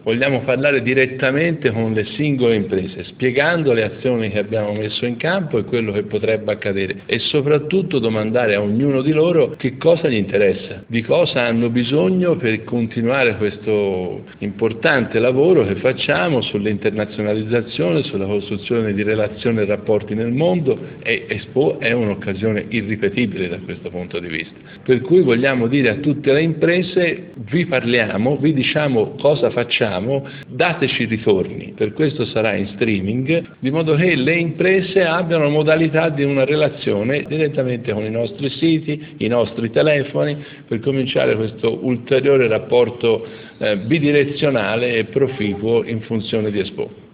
vogliamo parlare direttamente con le singole imprese, spiegando le azioni che abbiamo messo in campo e quello che potrebbe accadere, e soprattutto domandare a ognuno di loro che cosa gli interessa, di cosa hanno bisogno per continuare questo importante lavoro che facciamo sull'internazionalizzazione, sulla costruzione di relazioni e rapporti nel mondo, e Expo è un'occasione irripetibile da questo punto di vista. Per cui vogliamo dire a tutte le imprese: vi parliamo, vi diciamo cosa facciamo, dateci ritorni. Per questo sarà in streaming, di modo che le imprese abbiano modalità di una relazione direttamente con i nostri siti, i nostri telefoni, per cominciare questo ulteriore rapporto bidirezionale e proficuo in funzione di Expo.